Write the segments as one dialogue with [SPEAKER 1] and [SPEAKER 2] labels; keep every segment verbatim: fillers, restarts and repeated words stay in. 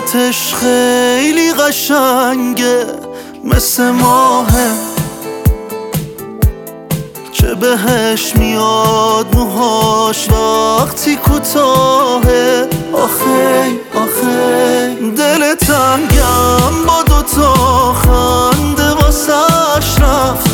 [SPEAKER 1] صورتش خیلی قشنگه مثل ماهه، چه بهش میاد موهاش وقتی کوتاهه. آخه آخه دل تنگم با دوتا خنده واسش رفت،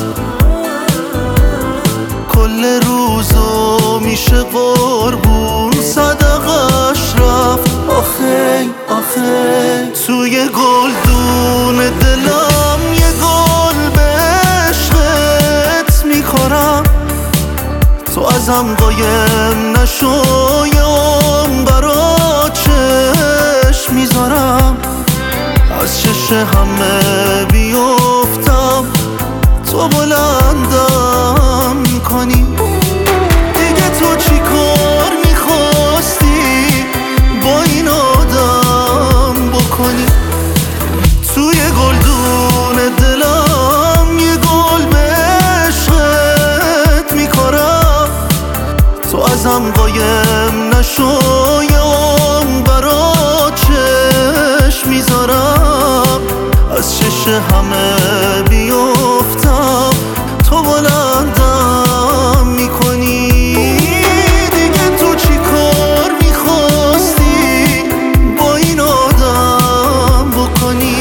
[SPEAKER 1] کل روزو میشه قربون صدقش رفت. آخه آخه توی گلدون دلم یه گل به عشقت میکنم، تو ازم قایم نشو یام برا چشم میذارم، از چش همه بیفتم تو بلندم کنی. دیگه تو چی کار میخواستی با این آدم بکنی؟ توی گلدون دلم یه گل به عشقت میکارم، تو ازم قایم نشو یام برا چشم میذارم، از چش همه بیفتم تو بلندم میکنی. دیگه تو چی کار میخواستی با این آدم بکنی؟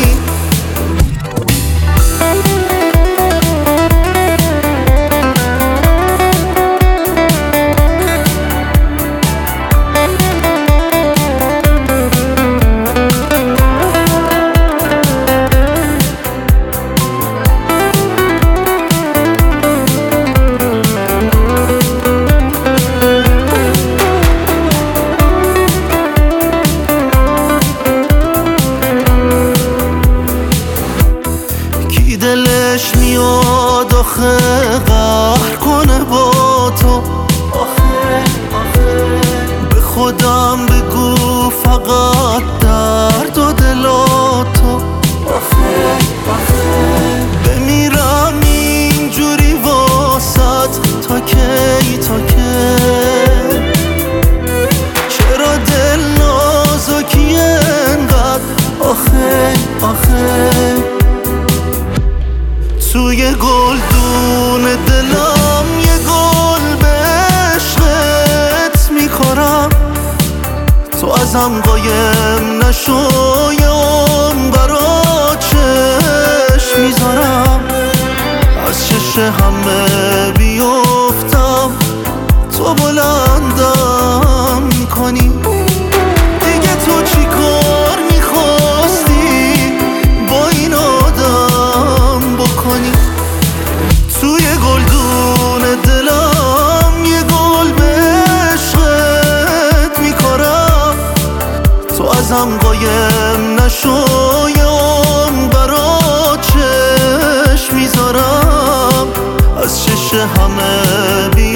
[SPEAKER 1] دلش میاد آخه قهر کنه با تو. آخه آخه به خودم بگو فقط درد و دلاتو. آخه آخه بمیرم اینجوری واسط تا کی تا کی؟ چرا دل نازکی انقدر؟ آخه آخه توی گلدون دلم یه گل به عشقت میکارم، تو ازم قایم نشو یام برا چشم میذارم، از چش همه بیفتم تو بلندم کنی. دیگه تو چی کار میخواستی با این آدم بکنی؟ توی گلدون دلم یه گل به عشقت میکارم، تو ازم قایم نشو یام برا چشم میذارم، از چش همه بی